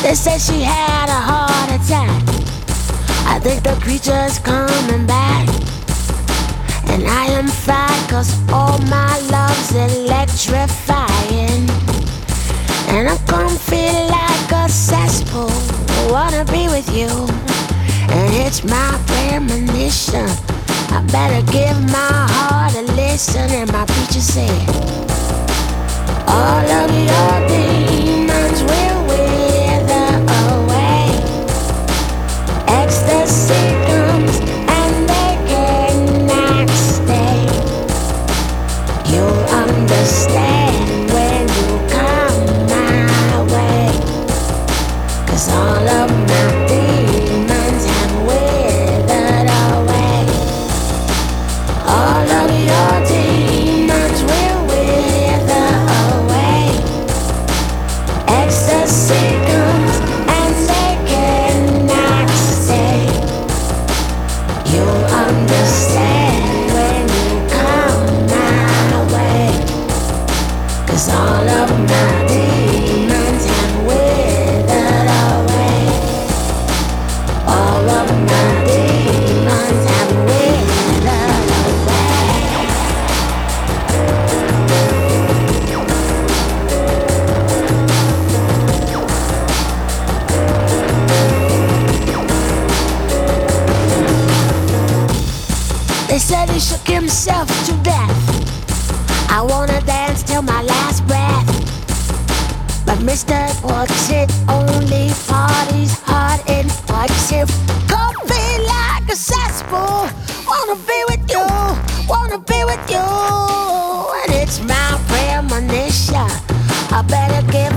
They said she had a heart attack. I think the creature's coming back. And I am fried, cause all my love's electrifying. And I'm comfy like a cesspool. Wanna be with you, and it's my premonition. I better give my heart a listen. And my preacher said, all of your demons will wither away. Ecstasy comes and they cannot stay. You'll understand when you come my way. Cause all of my demons have withered away. All of your demons will wither away. Ecstasy comes and they cannot stay. You'll understand when you come my way. Cause all of my demons have withered away. All of my demons have withered away. They said he shook himself to death. I wanna dance till my last breath. But Mr. Quartet only parties hard and impulsive. Coffee like a cesspool. Wanna be with you, wanna be with you. And it's my premonition. I better give